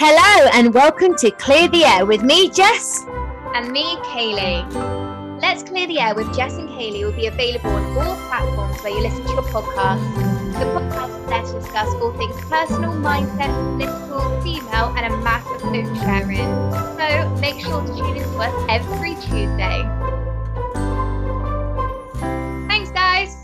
Hello and welcome to Clear the Air with me, Jess. And me, Kaylee. Let's Clear the Air with Jess and Kaylee will be available on all platforms where you listen to your podcast. The podcast is there to discuss all things personal, mindset, political, female, and a massive oversharing. So make sure to tune in to us every Tuesday. Thanks, guys.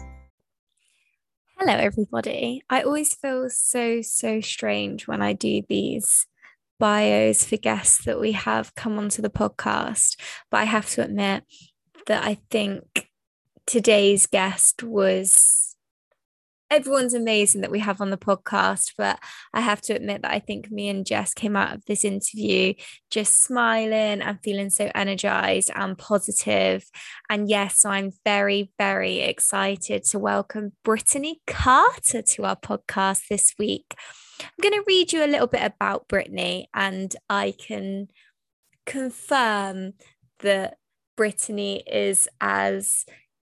Hello, everybody. I always feel so strange when I do these bios for guests that we have come onto the podcast. But I have to admit that I think today's guest everyone's amazing that we have on the podcast, but I have to admit that I think me and Jess came out of this interview just smiling and feeling so energized and positive. And yes, I'm very excited to welcome Brittany Carter to our podcast this week. I'm going to read you a little bit about Brittany, and I can confirm that Brittany is as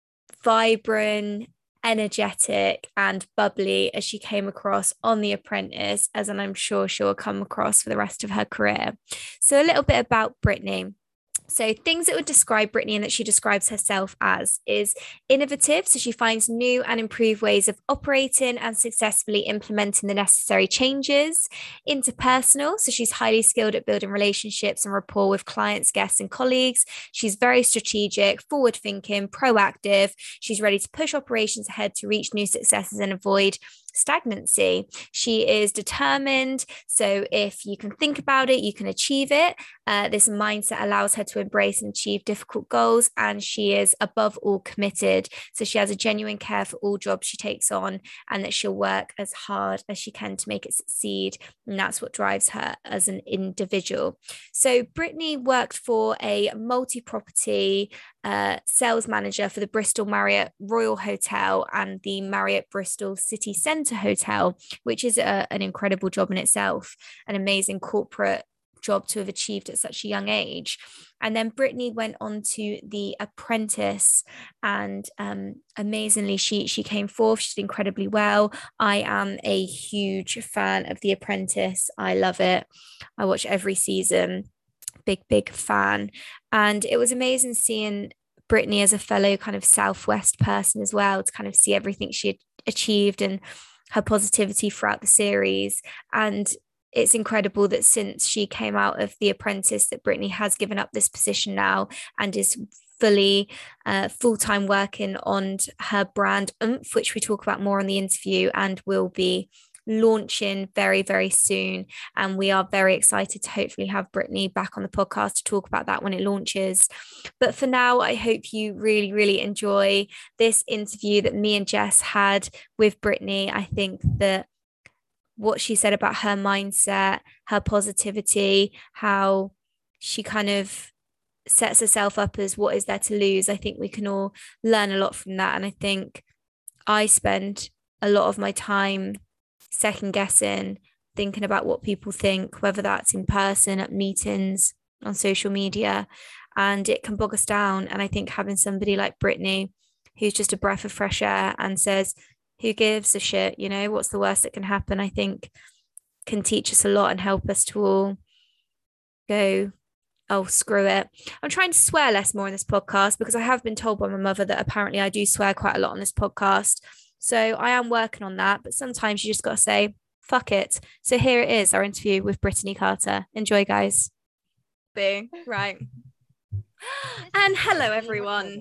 vibrant, energetic and bubbly as she came across on The Apprentice, as I'm sure she'll come across for the rest of her career. So a little bit about Brittany. So things that would describe Brittany and that she describes herself as is innovative. So she finds new and improved ways of operating and successfully implementing the necessary changes. Interpersonal. So she's highly skilled at building relationships and rapport with clients, guests, and colleagues. She's very strategic, forward thinking, proactive. She's ready to push operations ahead to reach new successes and avoid stagnancy. She is determined. So if you can think about it, you can achieve it. This mindset allows her to embrace and achieve difficult goals, and she is above all committed. So she has a genuine care for all jobs she takes on, and that she'll work as hard as she can to make it succeed. And that's what drives her as an individual. So Brittany worked for a multi-property sales manager for the Bristol Marriott Royal Hotel and the Marriott Bristol City Centre Hotel, which is an incredible job in itself, an amazing corporate job to have achieved at such a young age. And then Brittany went on to The Apprentice, and amazingly she came forth. She did incredibly well. I am a huge fan of The Apprentice. I love it. I watch every season. Big fan. And it was amazing seeing Brittany as a fellow kind of Southwest person as well, to kind of see everything she had achieved and her positivity throughout the series. And it's incredible that since she came out of The Apprentice that Brittany has given up this position now and is fully full-time working on her brand Oomph, which we talk about more in the interview, and will be launching very soon. And we are very excited to hopefully have Brittany back on the podcast to talk about that when it launches. But for now, I hope you really enjoy this interview that me and Jess had with Brittany. I think that what she said about her mindset, her positivity, how she kind of sets herself up as what is there to lose, I think we can all learn a lot from that. And I think I spend a lot of my time second guessing, thinking about what people think, whether that's in person, at meetings, on social media, and it can bog us down. And I think having somebody like Brittany, who's just a breath of fresh air and says, who gives a shit, what's the worst that can happen, I think can teach us a lot and help us to all go, oh, screw it. I'm trying to swear less more in this podcast, because I have been told by my mother that apparently I do swear quite a lot on this podcast. So I am working on that, but sometimes you just got to say, fuck it. So here it is, our interview with Brittany Carter. Enjoy, guys. Right. And hello, everyone.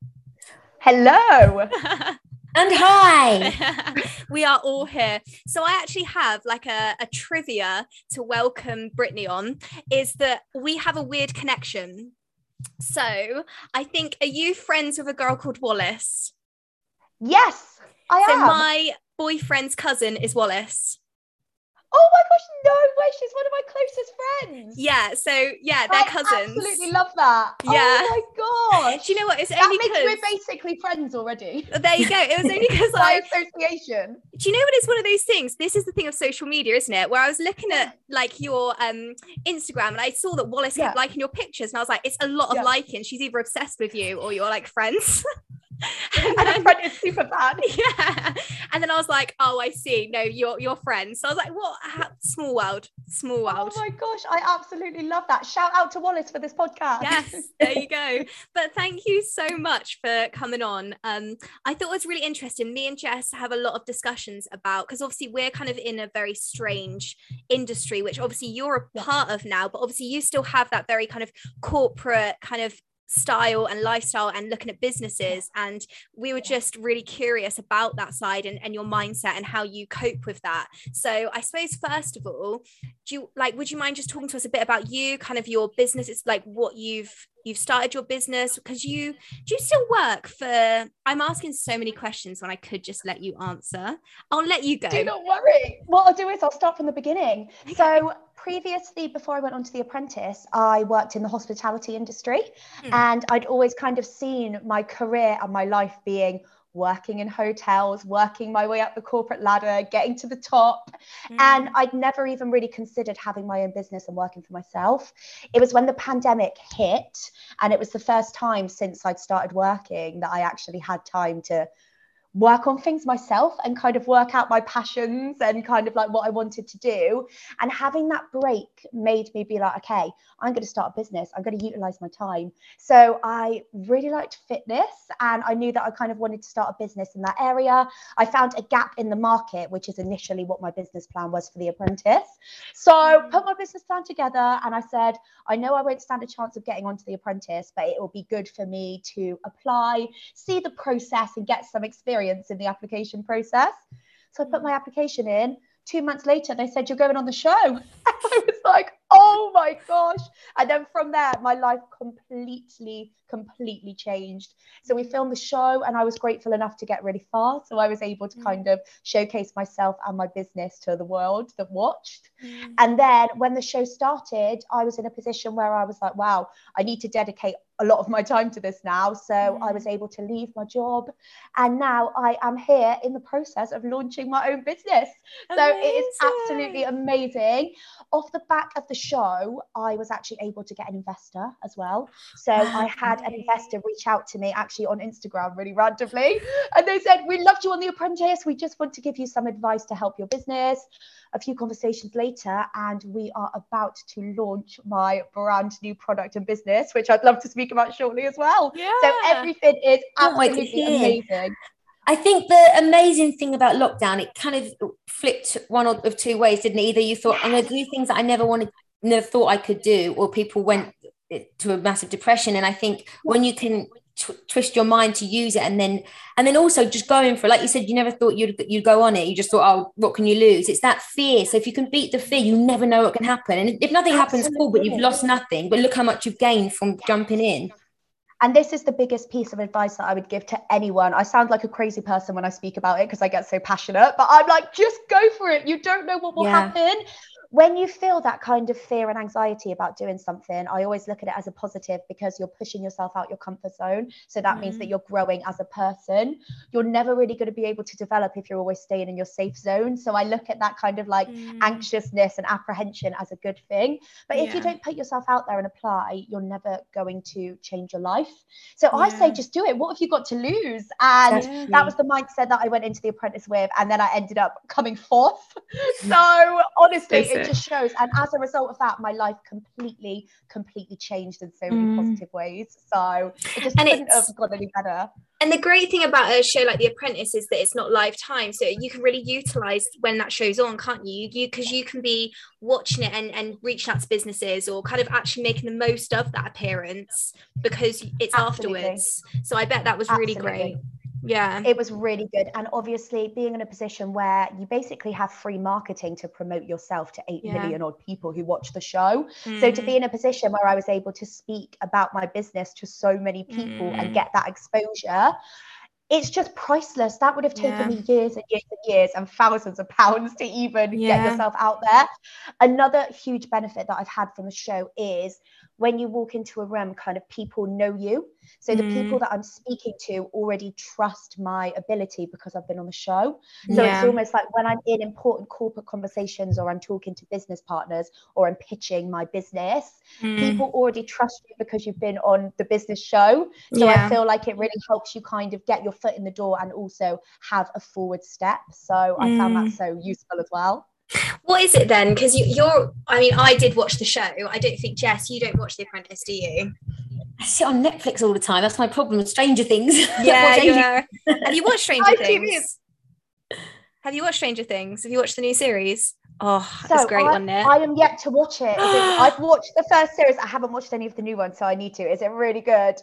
Hello. And hi. We are all here. So I actually have like a trivia to welcome Brittany on, is that we have a weird connection. So I think, are you friends with a girl called Wallace? Yes, I am. So my boyfriend's cousin is Wallace. Oh my gosh, no way, she's one of my closest friends. Yeah, so yeah, they're cousins. I absolutely love that. Yeah. Oh my gosh. Do you know what? It's that only means because we're basically friends already. There you go. It was only because by association. Do you know what? It's one of those things. This is the thing of social media, isn't it? Where I was looking at like your Instagram, and I saw that Wallace kept liking your pictures, and I was like, it's a lot of liking. She's either obsessed with you or you're like friends. And Apprentice Superman. Yeah. And then I was like, oh, I see. No, you're friends. So I was like, what? Small world. Oh my gosh, I absolutely love that. Shout out to Wallace for this podcast. Yes, there you go. But thank you so much for coming on. I thought it was really interesting. Me and Jess have a lot of discussions about, because obviously we're kind of in a very strange industry, which obviously you're a part of now, but obviously you still have that very kind of corporate kind of style and lifestyle and looking at businesses, and we were just really curious about that side and your mindset and how you cope with that. So I suppose first of all, would you mind just talking to us a bit about you, kind of your business? It's like what you've started your business, because do you still work for, I'm asking so many questions when I could just let you answer. I'll let you go. Do not worry. What I'll do is I'll start from the beginning. Okay. So previously, before I went on to The Apprentice, I worked in the hospitality industry, and I'd always kind of seen my career and my life being working in hotels, working my way up the corporate ladder, getting to the top. And I'd never even really considered having my own business and working for myself. It was when the pandemic hit, and it was the first time since I'd started working that I actually had time to work on things myself and kind of work out my passions and kind of like what I wanted to do. And having that break made me be like, okay, I'm going to start a business. I'm going to utilize my time. So I really liked fitness, and I knew that I kind of wanted to start a business in that area. I found a gap in the market, which is initially what my business plan was for The Apprentice. So put my business plan together, and I said, I know I won't stand a chance of getting onto The Apprentice, but it will be good for me to apply, see the process and get some experience in the application process. So I put my application in. 2 months later, they said, you're going on the show. And I was like, oh my gosh. And then from there, my life completely changed. So we filmed the show, and I was grateful enough to get really far. So I was able to kind of showcase myself and my business to the world that watched. And then when the show started, I was in a position where I was like, wow, I need to dedicate a lot of my time to this now. So I was able to leave my job, and now I am here in the process of launching my own business. So it is absolutely amazing. Off the back of the show, I was actually able to get an investor as well. So I had an investor reach out to me actually on Instagram really randomly, and they said, we loved you on The Apprentice. We just want to give you some advice to help your business. A few conversations later, and we are about to launch my brand new product and business, which I'd love to speak about shortly as well. Yeah. So everything is absolutely amazing. I think the amazing thing about lockdown, it kind of flipped one of two ways, didn't it? Either you thought, I'm going to do things that I never thought I could do, or people went to a massive depression. And I think when you can twist your mind to use it, and then also just going for it, like you said, you never thought you'd go on it. You just thought, oh, what can you lose? It's that fear. So if you can beat the fear, you never know what can happen. And if nothing happens, cool, but you've lost nothing. But look how much you've gained from jumping in. And this is the biggest piece of advice that I would give to anyone. I sound like a crazy person when I speak about it because I get so passionate, but I'm like, just go for it. You don't know what will happen. When you feel that kind of fear and anxiety about doing something, I always look at it as a positive, because you're pushing yourself out your comfort zone. So that means that you're growing as a person. You're never really going to be able to develop if you're always staying in your safe zone. So I look at that kind of like anxiousness and apprehension as a good thing. But if you don't put yourself out there and apply, you're never going to change your life. So I say, just do it. What have you got to lose? And that was the mindset that I went into The Apprentice with. And then I ended up coming fourth. So honestly, it just shows. And as a result of that, my life completely changed in so many positive ways. So it just couldn't have got any better. And the great thing about a show like The Apprentice is that it's not live time, so you can really utilize when that show's on, can't you? Because you can be watching it and reaching out to businesses, or kind of actually making the most of that appearance because it's afterwards. So I bet that was really great. Yeah, it was really good. And obviously being in a position where you basically have free marketing to promote yourself to 8 million odd people who watch the show. So to be in a position where I was able to speak about my business to so many people and get that exposure, it's just priceless. That would have taken me years and years and years and thousands of pounds to even get yourself out there. Another huge benefit that I've had from the show is when you walk into a room, kind of people know you. So the people that I'm speaking to already trust my ability because I've been on the show. So it's almost like when I'm in important corporate conversations, or I'm talking to business partners, or I'm pitching my business, people already trust you because you've been on the business show. So I feel like it really helps you kind of get your foot in the door and also have a forward step. So I found that so useful as well. What is it then? Because I mean, I did watch the show. I don't think, Jess, you don't watch The Apprentice, do you? I sit on Netflix all the time. That's my problem with Stranger Things. Yeah. Have you watched Stranger Things? Have you watched Stranger Things? Have you watched the new series? Oh, it's great, wasn't it? I am yet to watch it. I've watched the first series. I haven't watched any of the new ones, so I need to. Is it really good?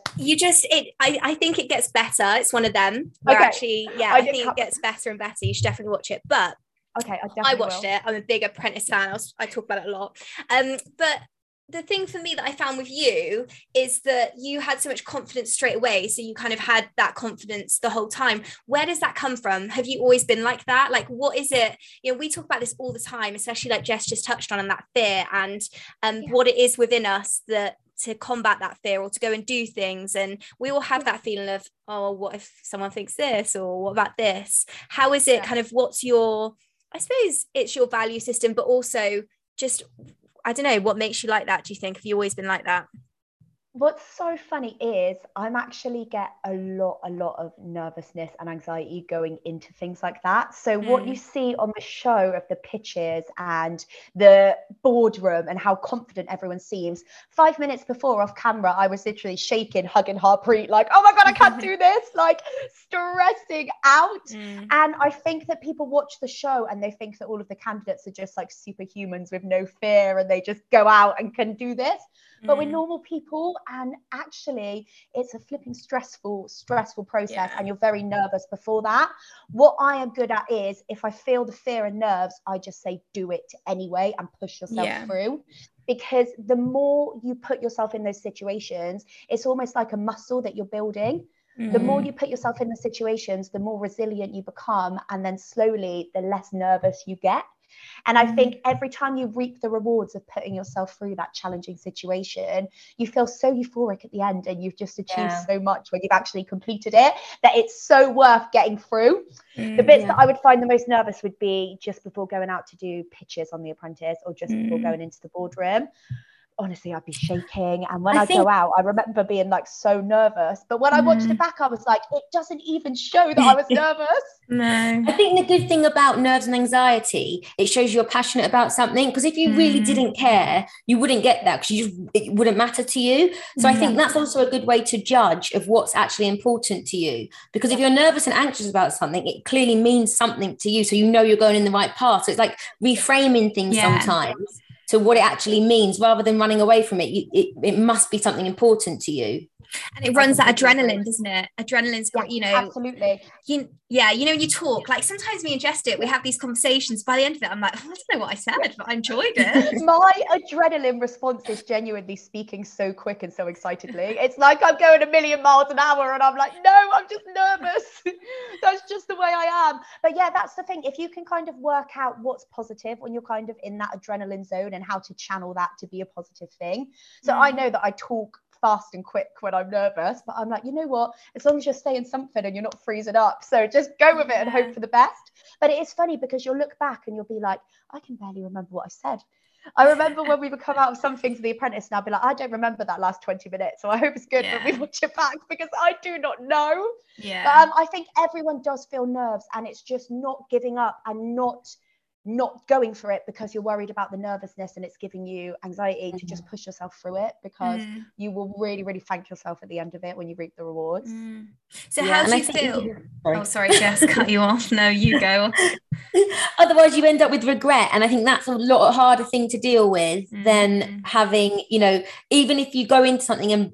I think it gets better. It's one of them. I think it gets better and better. You should definitely watch it. But okay, I watched it. I'm a big Apprentice fan. I talk about it a lot. But the thing for me that I found with you is that you had so much confidence straight away. So you kind of had that confidence the whole time. Where does that come from? Have you always been like that? Like, what is it? You know, we talk about this all the time, especially like Jess just touched on, and that fear and what it is within us that to combat that fear or to go and do things. And we all have that feeling of, oh, what if someone thinks this, or what about this? How is it kind of, what's your, I suppose it's your value system, but also just, I don't know, what makes you like that, do you think? Have you always been like that? What's so funny is I'm actually get a lot of nervousness and anxiety going into things like that. So what you see on the show of the pitches and the boardroom and how confident everyone seems, 5 minutes before off camera, I was literally shaking, hugging Harpreet, like, oh my God, I can't do this, like stressing out. And I think that people watch the show and they think that all of the candidates are just like superhumans with no fear and they just go out and can do this. But we're normal people, and actually it's a flipping stressful process, and you're very nervous before that. What I am good at is if I feel the fear and nerves, I just say do it anyway and push yourself through. Because the more you put yourself in those situations, it's almost like a muscle that you're building. The more you put yourself in the situations, the more resilient you become, and then slowly the less nervous you get. And I think every time you reap the rewards of putting yourself through that challenging situation, you feel so euphoric at the end, and you've just achieved so much when you've actually completed it, that it's so worth getting through. The bits that I would find the most nervous would be just before going out to do pitches on The Apprentice, or just before going into the boardroom. Honestly, I'd be shaking. And when I go out, I remember being like so nervous. But when I watched it back, I was like, it doesn't even show that I was nervous. No. I think the good thing about nerves and anxiety, it shows you're passionate about something. Because if you really didn't care, you wouldn't get that, because it wouldn't matter to you. So I think that's also a good way to judge of what's actually important to you. Because if you're nervous and anxious about something, it clearly means something to you. So you know you're going in the right path. So it's like reframing things sometimes to what it actually means, rather than running away from it. It must be something important to you. And it runs that adrenaline, doesn't it? Adrenaline's got, you know, absolutely. You know, when you talk, like sometimes me and Jess we have these conversations. By the end of it, I'm like, oh, I don't know what I said, but I enjoyed it. My adrenaline response is genuinely speaking so quick and so excitedly. It's like I'm going 1,000,000 miles an hour, and I'm like, no, I'm just nervous. That's just the way I am. But yeah, that's the thing. If you can kind of work out what's positive when you're kind of in that adrenaline zone, and how to channel that to be a positive thing. So I know that I talk fast and quick when I'm nervous, but I'm like, you know what, as long as you're saying something and you're not freezing up, so just go with it and hope for the best. But it is funny because you'll look back and you'll be like, I can barely remember what I said. I remember when we would come out of something for The Apprentice, and I'll be like, I don't remember that last 20 minutes, so I hope it's good when we watch it back, because I do not know. But I think everyone does feel nerves, and it's just not giving up and not going for it because you're worried about the nervousness and it's giving you anxiety, to just push yourself through it, because you will really, really thank yourself at the end of it when you reap the rewards. So how do you feel? Oh, sorry, Jess, cut you off. No, you go. Otherwise you end up with regret, and I think that's a lot harder thing to deal with than having, you know, even if you go into something and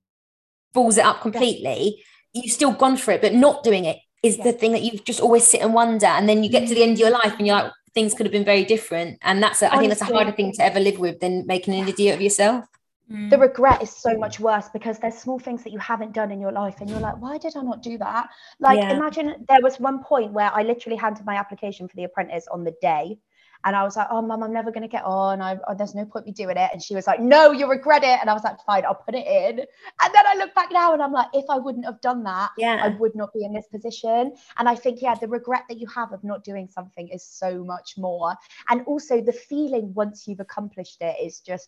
balls it up completely, you've still gone for it, but not doing it is the thing that you just always sit and wonder, and then you get to the end of your life and you're like, things could have been very different. And I think that's a harder thing to ever live with than making an idiot of yourself. The regret is so much worse, because there's small things that you haven't done in your life and you're like, why did I not do that? Like imagine there was one point where I literally handed my application for The Apprentice on the day, And I was like, oh, Mum, I'm never going to get on. There's no point me doing it. And she was like, no, you'll regret it. And I was like, fine, I'll put it in. And then I look back now and I'm like, if I wouldn't have done that, I would not be in this position. And I think, the regret that you have of not doing something is so much more. And also the feeling once you've accomplished it is just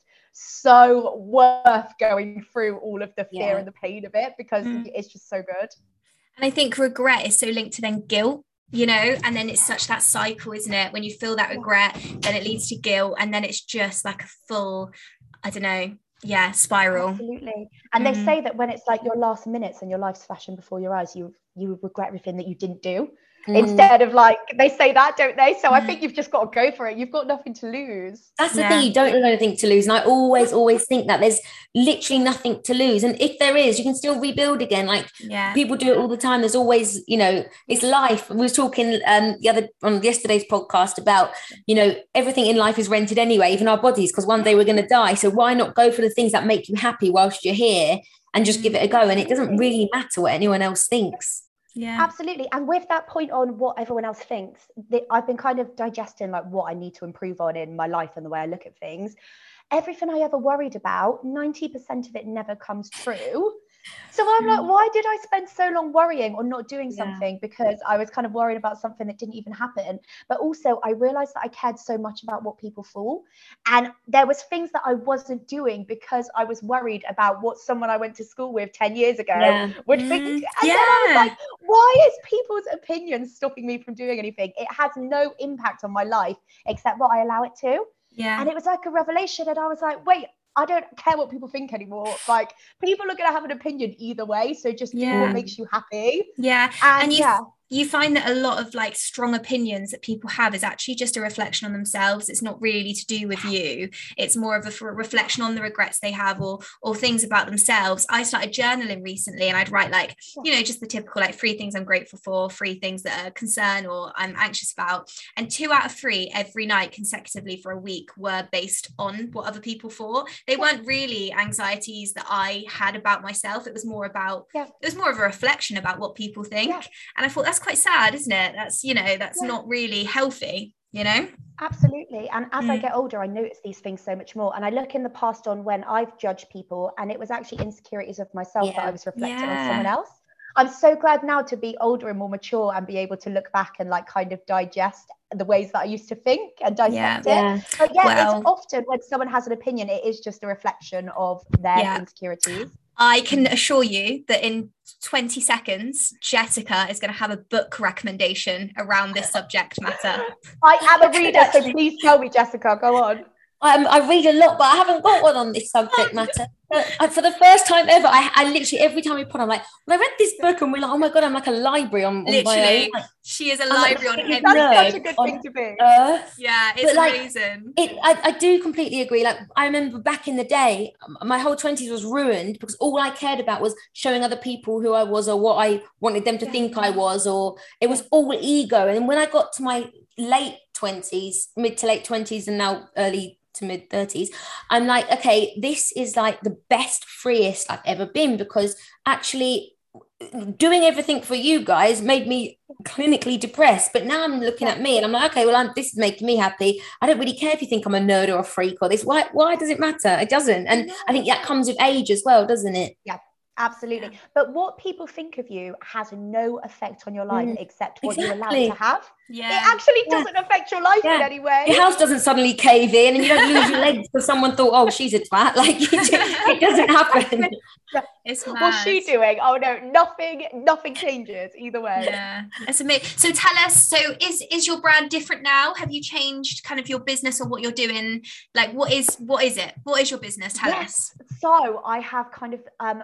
so worth going through all of the fear and the pain of it, because it's just so good. And I think regret is so linked to then guilt, and then it's such that cycle, isn't it? When you feel that regret, then it leads to guilt, and then it's just like a full, I don't know, spiral. Absolutely. And they say that when it's like your last minutes and your life's flashing before your eyes, you regret everything that you didn't do. Instead of like, they say that, don't they? So I think you've just got to go for it. You've got nothing to lose. That's the thing, you don't have anything to lose. And I always think that there's literally nothing to lose. And if there is, you can still rebuild again. Like people do it all the time. There's always, it's life. We were talking on yesterday's podcast about, everything in life is rented anyway, even our bodies, because one day we're going to die. So why not go for the things that make you happy whilst you're here and just give it a go? And it doesn't really matter what anyone else thinks. Yeah, absolutely. And with that point on what everyone else thinks, I've been kind of digesting like what I need to improve on in my life and the way I look at things. Everything I ever worried about, 90% of it never comes true. So I'm like, why did I spend so long worrying or not doing something? Because I was kind of worried about something that didn't even happen. But also I realized that I cared so much about what people thought. And there was things that I wasn't doing because I was worried about what someone I went to school with 10 years ago would think. And then I was like, why is people's opinions stopping me from doing anything? It has no impact on my life except what I allow it to. Yeah. And it was like a revelation. And I was like, wait, I don't care what people think anymore. Like, people are going to have an opinion either way. So just do what makes you happy. Yeah. And you find that a lot of like strong opinions that people have is actually just a reflection on themselves. It's not really to do with you. It's more of a reflection on the regrets they have or things about themselves. I started journaling recently, and I'd write like, just the typical like 3 things I'm grateful for, 3 things that are concern or I'm anxious about. And 2 out of 3 every night consecutively for a week were based on what other people thought. They weren't really anxieties that I had about myself. It was more about, it was more of a reflection about what people think. Yeah. And I thought that's quite sad, isn't it? That's that's not really healthy, Absolutely. And as I get older, I notice these things so much more, and I look in the past on when I've judged people and it was actually insecurities of myself that I was reflecting on someone else. I'm so glad now to be older and more mature and be able to look back and like kind of digest the ways that I used to think and dissect it. But it's often when someone has an opinion, it is just a reflection of their insecurities. I can assure you that in 20 seconds, Jessica is going to have a book recommendation around this subject matter. I am a reader, so please tell me, Jessica, go on. I read a lot, but I haven't got one on this subject matter. For the first time ever, I literally, every time we put on, I'm like, when I read this book and we're like, oh my God, I'm like a library on my own. Like, she is a library on every That's such a good thing to be. Yeah, it's amazing. I do completely agree. Like, I remember back in the day, my whole 20s was ruined because all I cared about was showing other people who I was or what I wanted them to think I was, or it was all ego. And when I got to my late 20s, mid to late 20s, and now early to mid 30s, I'm like, okay, this is like the best, freest I've ever been, because actually doing everything for you guys made me clinically depressed. But now I'm looking at me and I'm like, okay, well, this is making me happy. I don't really care if you think I'm a nerd or a freak or this. Why does it matter? It doesn't. And I think that comes with age as well, doesn't it? Yeah. Absolutely. But what people think of you has no effect on your life except what you allow it to have. Yeah. It actually doesn't affect your life in any way. Your house doesn't suddenly cave in and you don't lose your legs because someone thought, oh, she's a twat. Like, it doesn't happen. It's mad. What's she doing? Oh no, nothing changes either way. Yeah, it's amazing. So tell us, so is your brand different now? Have you changed kind of your business or what you're doing? Like, what is it? What is your business? Tell us. So I have kind of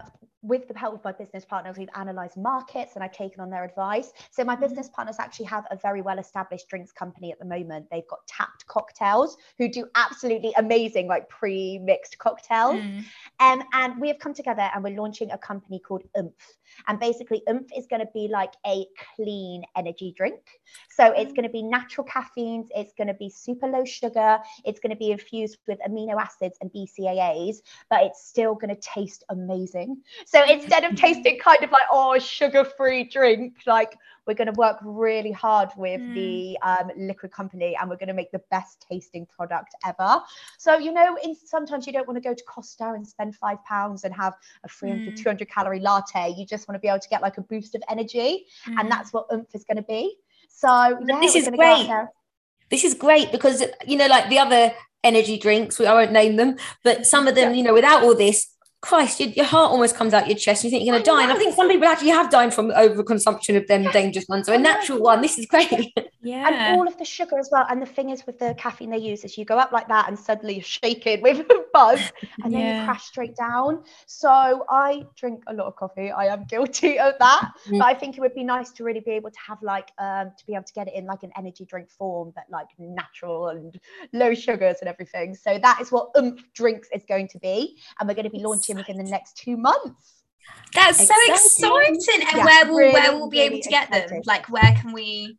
with the help of my business partners, we've analysed markets and I've taken on their advice. So my business partners actually have a very well-established drinks company at the moment. They've got Tapped Cocktails, who do absolutely amazing, like pre-mixed cocktails. And we have come together and we're launching a company called Oomph. And basically Oomph is going to be like a clean energy drink. So it's going to be natural caffeines. It's going to be super low sugar. It's going to be infused with amino acids and BCAAs, but it's still going to taste amazing. So instead of tasting kind of like, oh, sugar-free drink, like we're going to work really hard with the liquid company, and we're going to make the best tasting product ever. So, you know, sometimes you don't want to go to Costa and spend £5 and have a 300, 200 calorie latte. You just want to be able to get like a boost of energy. And that's what Oomph is going to be. So yeah, this is great. This is great because, you know, like the other energy drinks, I won't name them, but some of them, you know, without all this, Christ, your heart almost comes out your chest. You think you're going to die. And I think some people actually have died from overconsumption of them dangerous ones. So a natural one, this is great. Yeah. And all of the sugar as well. And the thing is with the caffeine they use is you go up like that and suddenly you're shaking with a buzz and then you crash straight down. So I drink a lot of coffee. I am guilty of that. But I think it would be nice to really be able to have like, to be able to get it in like an energy drink form, but like natural and low sugars and everything. So that is what Oomph Drinks is going to be. And we're going to be launching within the next 2 months. That's so exciting. And where we'll be able to get them? Like, where can we?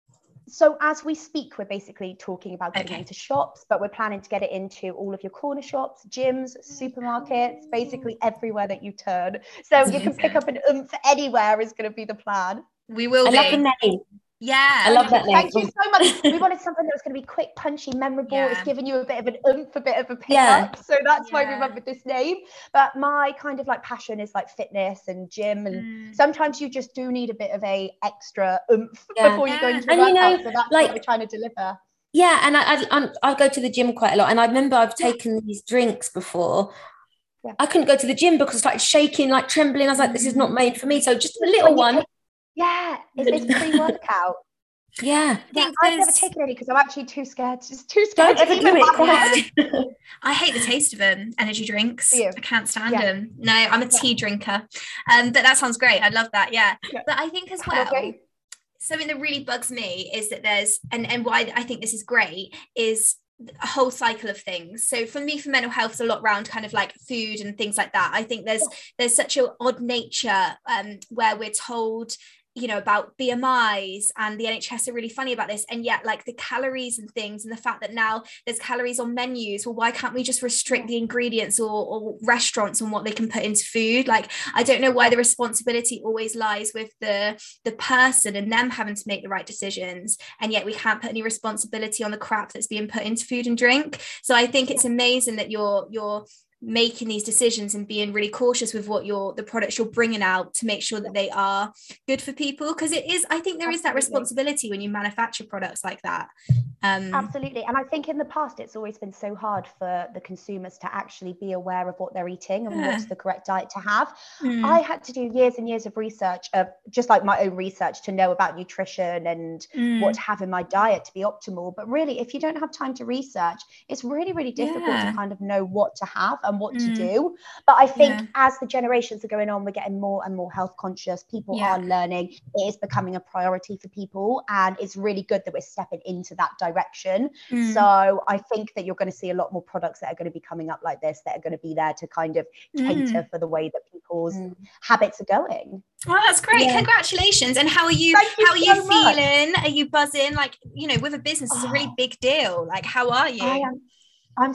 So as we speak, we're basically talking about getting into shops, but we're planning to get it into all of your corner shops, gyms, supermarkets, basically everywhere that you turn. So you can pick up an Oomph anywhere is going to be the plan. We will. I love the name. Yeah, I love that name. Thank you so much. We wanted something that was going to be quick, punchy, memorable. It's giving you a bit of an oomph, a bit of a pickup. So that's why we went with this name. But my kind of like passion is like fitness and gym, and sometimes you just do need a bit of a extra oomph before you go into a workout. You know, so that's like, what we're trying to deliver. Yeah, and I go to the gym quite a lot, and I remember I've taken these drinks before. I couldn't go to the gym because I started shaking, like trembling. I was like, this is not made for me. So just a little one. Yeah, it's pre-workout. Yeah, I've never taken any because I'm actually too scared. Just too scared to do it. I hate the taste of them, energy drinks. I can't stand them. No, I'm a tea drinker. But that sounds great. I love that. Yeah. But I think as well, something that really bugs me is that there's, and why I think this is great is a whole cycle of things. So for me, for mental health, it's a lot around kind of like food and things like that. I think there's such an odd nature where we're told, you know, about BMIs, and the NHS are really funny about this, and yet like the calories and things, and the fact that now there's calories on menus. Well, why can't we just restrict the ingredients or restaurants on what they can put into food? Like, I don't know why the responsibility always lies with the person and them having to make the right decisions, and yet we can't put any responsibility on the crap that's being put into food and drink. So I think it's amazing that you're making these decisions and being really cautious with what the products you're bringing out to make sure that they are good for people, because I think there is that responsibility when you manufacture products like that. Absolutely. And I think in the past it's always been so hard for the consumers to actually be aware of what they're eating and what's the correct diet to have. I had to do years and years of research, just like my own research, to know about nutrition and what to have in my diet to be optimal. But really, if you don't have time to research, it's really, really difficult to kind of know what to have and what to do. But I think as the generations are going on, we're getting more and more health conscious. People are learning. It is becoming a priority for people, and it's really good that we're stepping into that direction. So I think that you're going to see a lot more products that are going to be coming up like this, that are going to be there to kind of cater for the way that people's habits are going. Oh, that's great. Congratulations. And how are you feeling? Are you buzzing? Like, you know, with a business, it's a really big deal. Like, how are you? I'm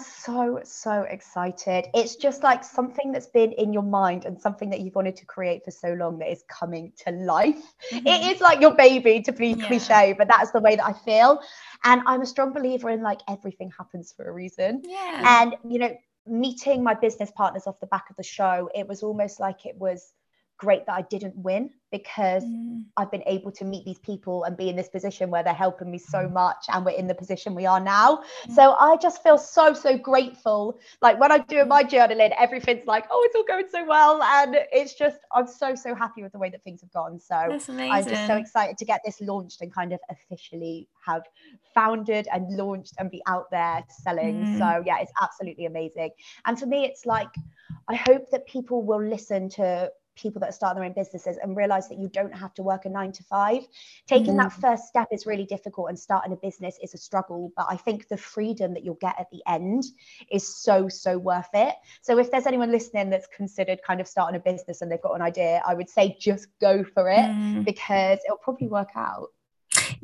so excited. It's just like something that's been in your mind and something that you've wanted to create for so long that is coming to life. It is like your baby, to be cliche, but that's the way that I feel. And I'm a strong believer in like everything happens for a reason. And, you know, meeting my business partners off the back of the show, it was almost like it was great that I didn't win, because I've been able to meet these people and be in this position where they're helping me so much, and we're in the position we are now. So I just feel so grateful. Like when I'm doing my journaling, everything's like, oh, it's all going so well, and it's just, I'm so happy with the way that things have gone. So I'm just so excited to get this launched and kind of officially have founded and launched and be out there selling. So yeah, it's absolutely amazing. And for me, it's like, I hope that people will listen to people that are starting their own businesses and realize that you don't have to work a 9 to 5. Taking that first step is really difficult, and starting a business is a struggle, but I think the freedom that you'll get at the end is so worth it. So if there's anyone listening that's considered kind of starting a business and they've got an idea, I would say just go for it, because it'll probably work out.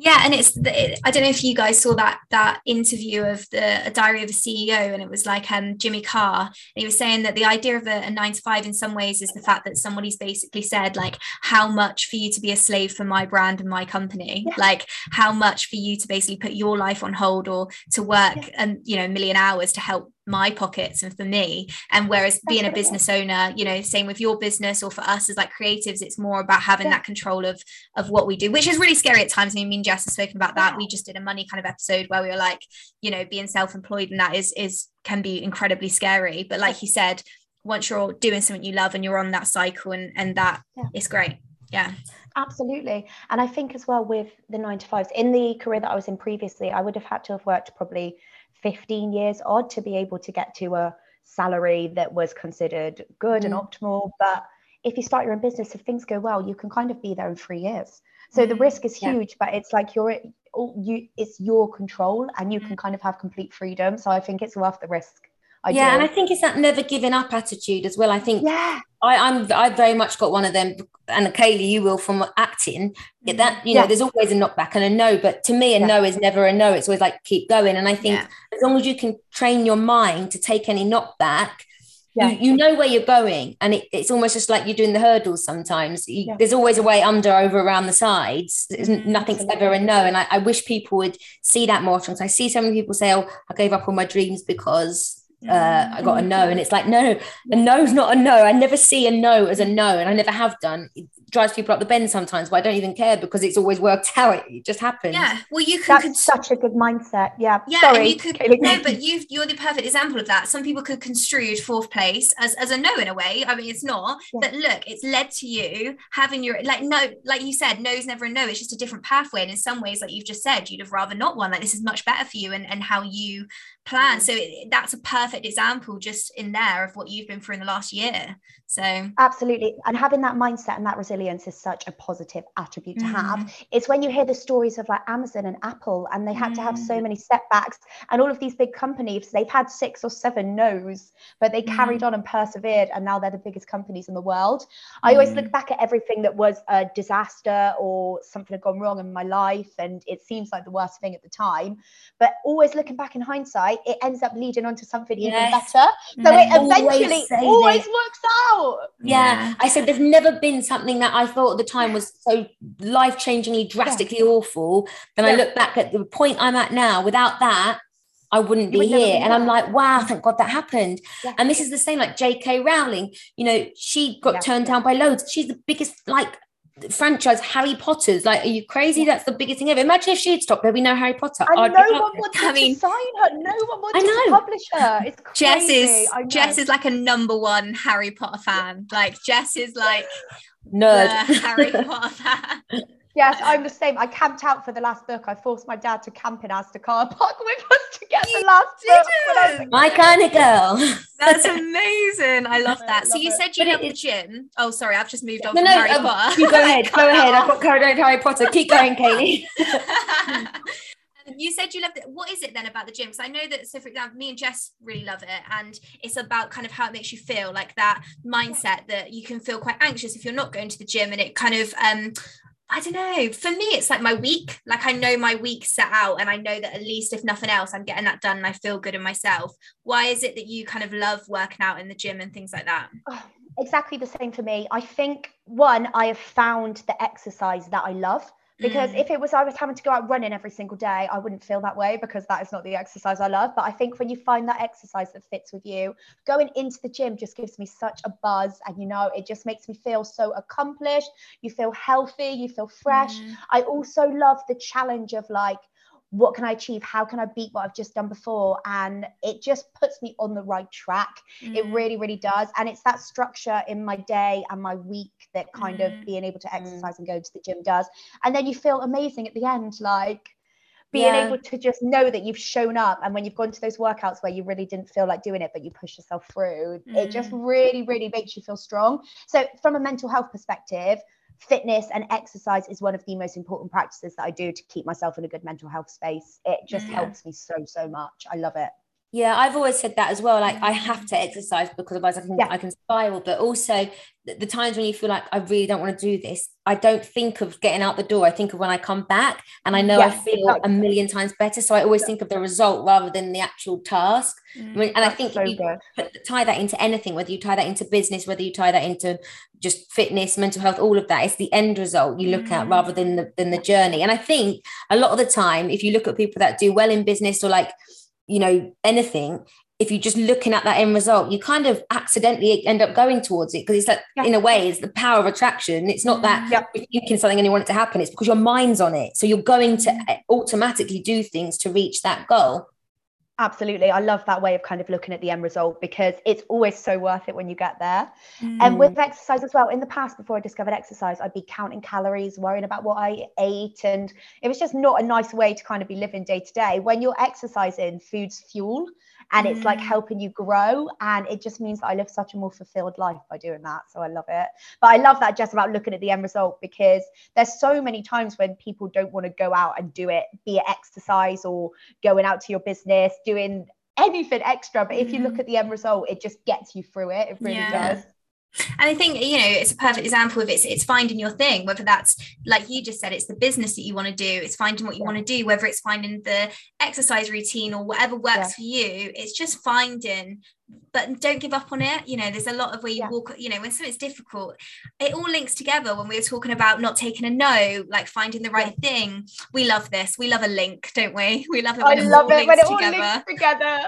Yeah, and I don't know if you guys saw that interview of a Diary of a CEO, and it was like Jimmy Carr, and he was saying that the idea of a 9 to 5 in some ways is the fact that somebody's basically said, like, how much for you to be a slave for my brand and my company, like how much for you to basically put your life on hold or to work and a million hours to help my pockets and for me. And whereas being a business owner, same with your business or for us as like creatives, it's more about having that control of what we do, which is really scary at times. I mean, me and Jess have spoken about that. We just did a money kind of episode where we were like, being self-employed, and that can be incredibly scary. But like you said, once you're doing something you love and you're on that cycle and that is great. Yeah, absolutely. And I think as well with the 9 to 5s in the career that I was in previously, I would have had to have worked probably 15 years odd to be able to get to a salary that was considered good and optimal. But if you start your own business, if things go well, you can kind of be there in 3 years. So the risk is huge, but it's like it's your control and you can kind of have complete freedom. So I think it's worth the risk. And I think it's that never giving up attitude as well. I think I've very much got one of them, and Kaylee, you will, from acting, that there's always a knockback and a no, but to me a no is never a no. It's always like keep going. And I think as long as you can train your mind to take any knockback, you know where you're going, and it's almost just like you're doing the hurdles sometimes. There's always a way under, over, around the sides. Nothing's ever a no. And I wish people would see that more often. So I see so many people say, oh, I gave up all my dreams because I got a no. And it's like, no, a no's not a no. I never see a no as a no, and I never have done. It drives people up the bend sometimes, but I don't even care because it's always worked out. It just happens. Yeah, well, you can. That's such a good mindset. Yeah. Sorry. You could, no, but you're the perfect example of that. Some people could construe 4th place as a no in a way. I mean, it's not. But look, it's led to you having your no, like you said, no's never a no. It's just a different pathway. And in some ways, like you've just said, you'd have rather not one. Like this is much better for you and how you plan. So that's a perfect example just in there of what you've been through in the last year. So absolutely. And having that mindset and that resilience is such a positive attribute to have. It's when you hear the stories of like Amazon and Apple, and they had to have so many setbacks, and all of these big companies, they've had 6 or 7 no's, but they carried on and persevered, and now they're the biggest companies in the world. I always look back at everything that was a disaster or something had gone wrong in my life, and it seems like the worst thing at the time, but always looking back in hindsight, it ends up leading on to something even better. So it eventually always works out. Yeah, I said there's never been something that I thought at the time was so life-changingly, drastically awful. Then I look back at the point I'm at now. Without that, I wouldn't be here. And I'm like, wow, thank God that happened. Yeah. And this is the same, like J.K. Rowling. She got turned down by loads. She's the biggest, franchise, Harry Potter's. Like, are you crazy? That's the biggest thing ever. Imagine if she'd stopped, there'd be no Harry Potter. And no one wanted to sign her. No one wanted to publish her. It's crazy. Jess is like a #1 Harry Potter fan. Like Jess is like nerd Harry Potter fan. Yes, I'm the same. I camped out for the last book. I forced my dad to camp in Astor Car Park with us to get the last book. My kind of girl. That's amazing. I love that. So you said you love the gym. Oh, sorry, I've just moved on from Harry Potter. You go ahead. I've got carried on Harry Potter. Keep going, Kaylee. You said you loved it. What is it then about the gym? Because I know that, so for example, me and Jess really love it, and it's about kind of how it makes you feel, like that mindset that you can feel quite anxious if you're not going to the gym, and it kind of I don't know, for me it's like my week. Like I know my week set out, and I know that at least if nothing else I'm getting that done and I feel good in myself. Why is it that you kind of love working out in the gym and things like that? Exactly the same for me. I think I have found the exercise that I love. Because if I was having to go out running every single day, I wouldn't feel that way, because that is not the exercise I love. But I think when you find that exercise that fits with you, going into the gym just gives me such a buzz, and it just makes me feel so accomplished. You feel healthy, you feel fresh. I also love the challenge of like, what can I achieve? How can I beat what I've just done before? And it just puts me on the right track. It really, really does. And it's that structure in my day and my week that kind of being able to exercise and go to the gym does. And then you feel amazing at the end, like being able to just know that you've shown up. And when you've gone to those workouts where you really didn't feel like doing it, but you push yourself through, it just really, really makes you feel strong. So from a mental health perspective, fitness and exercise is one of the most important practices that I do to keep myself in a good mental health space. It just helps me so much. I love it. Yeah, I've always said that as well. Like, I have to exercise because otherwise I can spiral. But also the times when you feel like I really don't want to do this, I don't think of getting out the door. I think of when I come back, and I know I feel a million times better. So I always think of the result rather than the actual task. And I think if you tie that into anything, whether you tie that into business, whether you tie that into just fitness, mental health, all of that, it's the end result you look at rather than the journey. And I think a lot of the time, if you look at people that do well in business or like, you know, anything, if you're just looking at that end result, you kind of accidentally end up going towards it, because it's like, in a way, it's the power of attraction. It's not that you're thinking something and you want it to happen. It's because your mind's on it. So you're going to automatically do things to reach that goal. Absolutely. I love that way of kind of looking at the end result, because it's always so worth it when you get there. And with exercise as well, in the past, before I discovered exercise, I'd be counting calories, worrying about what I ate. And it was just not a nice way to kind of be living day to day. When you're exercising, food's fuel, and it's like helping you grow. And it just means that I live such a more fulfilled life by doing that. So I love it. But I love that, Jess, about looking at the end result, because there's so many times when people don't want to go out and do it, be it exercise or going out to your business, doing anything extra. But if you look at the end result, it just gets you through it. It really does. And I think, you know, it's a perfect example of it's finding your thing, whether that's, like you just said, it's the business that you want to do, it's finding what you want to do, whether it's finding the exercise routine or whatever works for you. It's just finding, but don't give up on it. You know, there's a lot of where you walk, you know, when something's difficult, it all links together. When we were talking about not taking a no, like finding the right thing, we love this. We love a link, don't we? We love it when it all links together.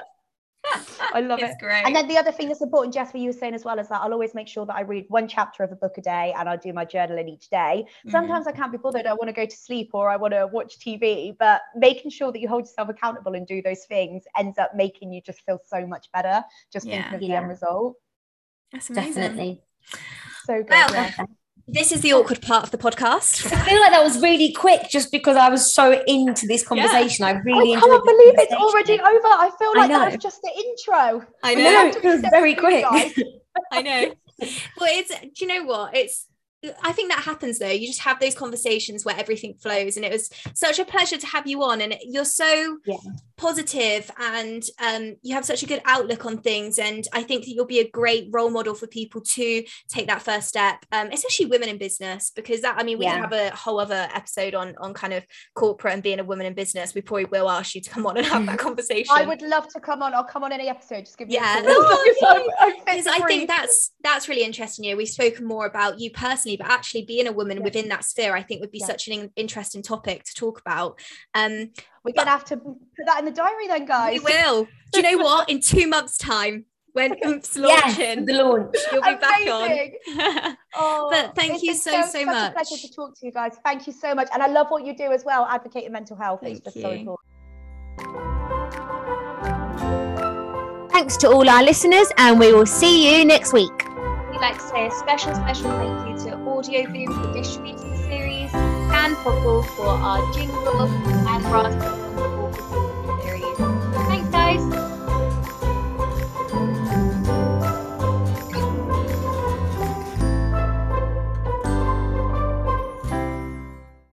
I love it. Great. And then the other thing that's important, Jess, what you were saying as well, is that I'll always make sure that I read one chapter of a book a day, and I'll do my journaling each day. Sometimes I can't be bothered, I want to go to sleep or I want to watch TV, but making sure that you hold yourself accountable and do those things ends up making you just feel so much better, just thinking of the end result. That's amazing. Definitely. So good. This is the awkward part of the podcast. I feel like that was really quick, just because I was so into this conversation. I really can't believe it's already over. I feel like that was just the intro. I know. It was very quick. I know. Well, do you know what? I think that happens though. You just have those conversations where everything flows, and it was such a pleasure to have you on, and you're so positive, and you have such a good outlook on things, and I think that you'll be a great role model for people to take that first step, especially women in business, because that, I mean, we can have a whole other episode on kind of corporate and being a woman in business. We probably will ask you to come on and have that conversation. I would love to come on. I'll come on any episode. Just give me a call. Because I think that's really interesting. You know, we've spoken more about you personally, but actually being a woman within that sphere, I think would be such an interesting topic to talk about. We're gonna have to put that in the diary then, guys. We will. Do you know what? In 2 months' time, when Oomp's launching, the launch, you'll be back on. But thank you so much. It's a pleasure to talk to you guys. Thank you so much, and I love what you do as well, advocating mental health. It's just so important. Thanks to all our listeners, and we will see you next week. We'd like to say a special thank you to Audioboom for distributing the series, and Popple for our jingle, and Raspberry